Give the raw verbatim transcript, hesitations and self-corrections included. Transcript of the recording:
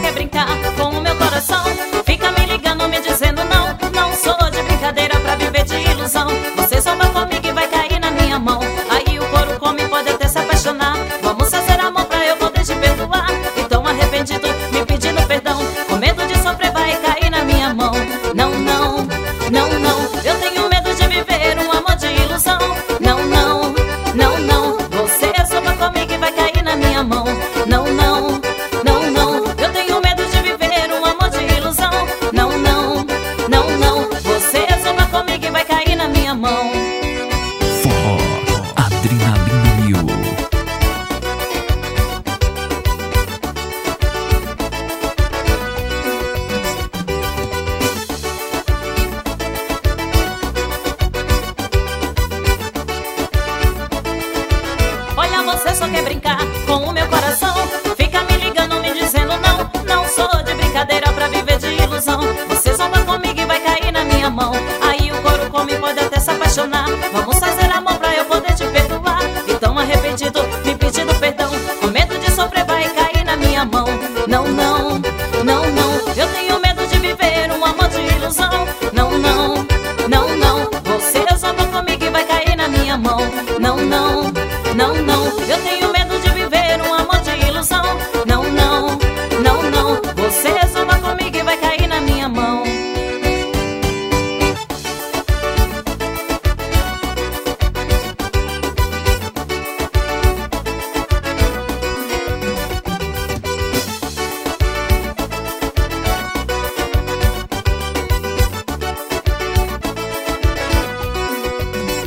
quer brincar com o meu coração. Fica me ligando, me dizendo não, não sou de brincadeira pra viver de ilusão. Você só vai comigo e vai cair na minha mão. Aí o couro come, pode até se apaixonar. Vamos fazer amor pra eu poder te perdoar. Então arrependido, me pedindo perdão, com medo de sofrer vai cair na minha mão. Não, não, não, não, eu tenho medo de viver um amor de ilusão. Não, não, não, não, você só vai comigo e vai cair na minha mão. Não, não, não, não, eu tenho medo de viver um amor de ilusão. Não, não, não, não, você só vai comigo e vai cair na minha mão. Forró, adrenalina mil. Olha, você só quer brincar com o meu coração. Fica me ligando, me dizendo não, não sou de brincadeira pra viver de ilusão. Você só vai comigo e vai cair na minha mão. Aí o couro come, pode até se apaixonar. Vamos fazer amor pra eu poder te perdoar. Então arrependido, me pedindo perdão, com medo de sofrer vai cair na minha mão. Não, não, não, não, eu tenho medo de viver um amor de ilusão. Não, não, não, não, você só vai comigo e vai cair na minha mão. Não, não, não, não, eu tenho medo de viver um amor de ilusão. Não, não.